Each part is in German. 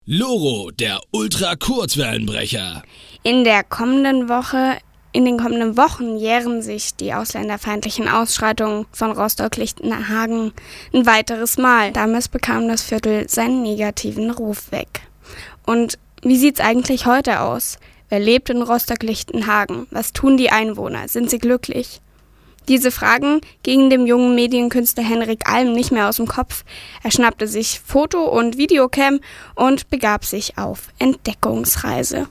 Loro, der Ultra-Kurzwellenbrecher. In den kommenden Wochen jähren sich die ausländerfeindlichen Ausschreitungen von Rostock-Lichtenhagen ein weiteres Mal. Damals bekam das Viertel seinen negativen Ruf weg. Und wie sieht's eigentlich heute aus? Wer lebt in Rostock-Lichtenhagen? Was tun die Einwohner? Sind sie glücklich? Diese Fragen gingen dem jungen Medienkünstler Henrik Alm nicht mehr aus dem Kopf. Er schnappte sich Foto- und Videocam und begab sich auf Entdeckungsreise.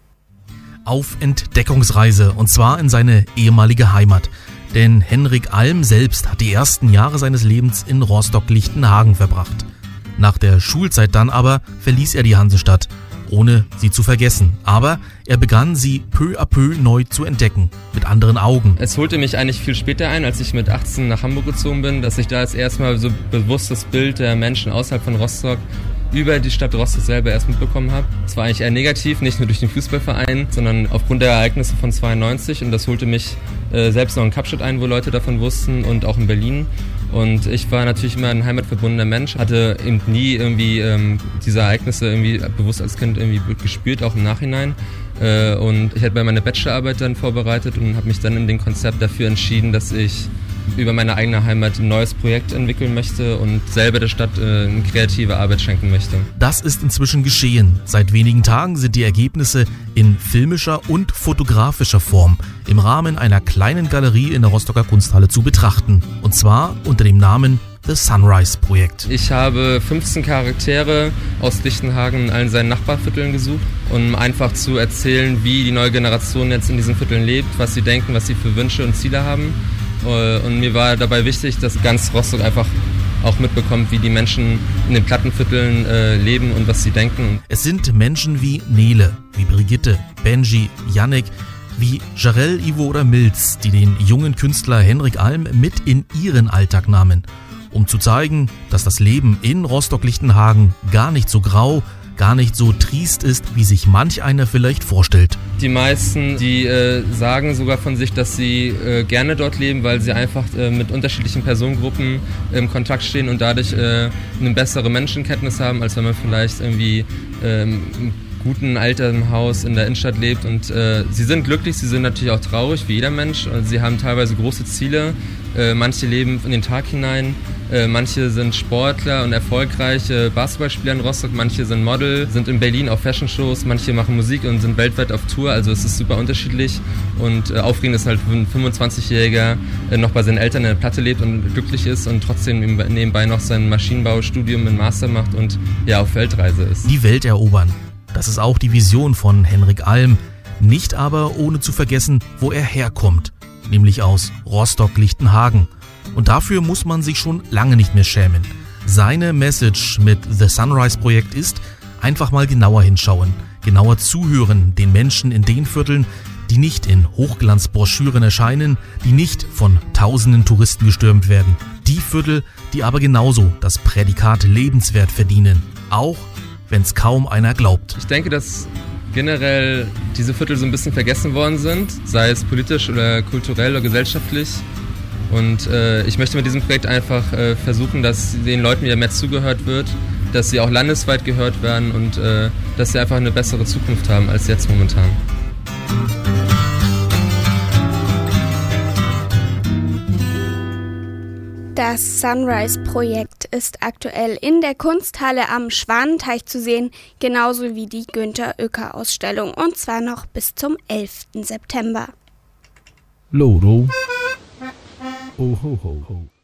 Auf Entdeckungsreise, und zwar in seine ehemalige Heimat. Denn Henrik Alm selbst hat die ersten Jahre seines Lebens in Rostock-Lichtenhagen verbracht. Nach der Schulzeit dann aber verließ er die Hansestadt, ohne sie zu vergessen. Aber er begann sie peu à peu neu zu entdecken, mit anderen Augen. Es holte mich eigentlich viel später ein, als ich mit 18 nach Hamburg gezogen bin, dass ich da jetzt erstmal so bewusstes Bild der Menschen außerhalb von Rostock über die Stadt Rostock selber erst mitbekommen habe. Es war eigentlich eher negativ, nicht nur durch den Fußballverein, sondern aufgrund der Ereignisse von 92, und das holte mich selbst noch in Kapstadt ein, wo Leute davon wussten, und auch in Berlin. Und ich war natürlich immer ein heimatverbundener Mensch, hatte eben nie irgendwie diese Ereignisse irgendwie bewusst als Kind irgendwie gespürt, auch im Nachhinein. Und ich hatte meine Bachelorarbeit dann vorbereitet und habe mich dann in dem Konzept dafür entschieden, dass ich über meine eigene Heimat ein neues Projekt entwickeln möchte und selber der Stadt eine kreative Arbeit schenken möchte. Das ist inzwischen geschehen. Seit wenigen Tagen sind die Ergebnisse in filmischer und fotografischer Form im Rahmen einer kleinen Galerie in der Rostocker Kunsthalle zu betrachten. Und zwar unter dem Namen The Sunrise Projekt. Ich habe 15 Charaktere aus Lichtenhagen in allen seinen Nachbarvierteln gesucht, um einfach zu erzählen, wie die neue Generation jetzt in diesen Vierteln lebt, was sie denken, was sie für Wünsche und Ziele haben. Und mir war dabei wichtig, dass ganz Rostock einfach auch mitbekommt, wie die Menschen in den Plattenvierteln leben und was sie denken. Es sind Menschen wie Nele, wie Brigitte, Benji, Yannick, wie Jarell, Ivo oder Milz, die den jungen Künstler Henrik Alm mit in ihren Alltag nahmen, um zu zeigen, dass das Leben in Rostock-Lichtenhagen gar nicht so grau, gar nicht so triest ist, wie sich manch einer vielleicht vorstellt. Die meisten, die sagen sogar von sich, dass sie gerne dort leben, weil sie einfach mit unterschiedlichen Personengruppen im Kontakt stehen und dadurch eine bessere Menschenkenntnis haben, als wenn man vielleicht irgendwie im guten Alter im Haus in der Innenstadt lebt. Und sie sind glücklich, sie sind natürlich auch traurig, wie jeder Mensch. Und sie haben teilweise große Ziele. Manche leben in den Tag hinein. Manche sind Sportler und erfolgreiche Basketballspieler in Rostock, manche sind Model, sind in Berlin auf Fashion-Shows, manche machen Musik und sind weltweit auf Tour, also es ist super unterschiedlich. Und aufregend ist halt, wenn ein 25-Jähriger noch bei seinen Eltern in der Platte lebt und glücklich ist und trotzdem nebenbei noch sein Maschinenbaustudium in Master macht und ja auf Weltreise ist. Die Welt erobern, das ist auch die Vision von Henrik Alm, nicht aber ohne zu vergessen, wo er herkommt, nämlich aus Rostock-Lichtenhagen. Und dafür muss man sich schon lange nicht mehr schämen. Seine Message mit The Sunrise Projekt ist, einfach mal genauer hinschauen, genauer zuhören den Menschen in den Vierteln, die nicht in Hochglanzbroschüren erscheinen, die nicht von tausenden Touristen gestürmt werden. Die Viertel, die aber genauso das Prädikat lebenswert verdienen, auch wenn es kaum einer glaubt. Ich denke, dass generell diese Viertel so ein bisschen vergessen worden sind, sei es politisch oder kulturell oder gesellschaftlich. Und ich möchte mit diesem Projekt einfach versuchen, dass den Leuten wieder mehr zugehört wird, dass sie auch landesweit gehört werden und dass sie einfach eine bessere Zukunft haben als jetzt momentan. Das Sunrise-Projekt ist aktuell in der Kunsthalle am Schwanenteich zu sehen, genauso wie die Günter-Uecker-Ausstellung, und zwar noch bis zum 11. September. Loro. Oh ho ho ho.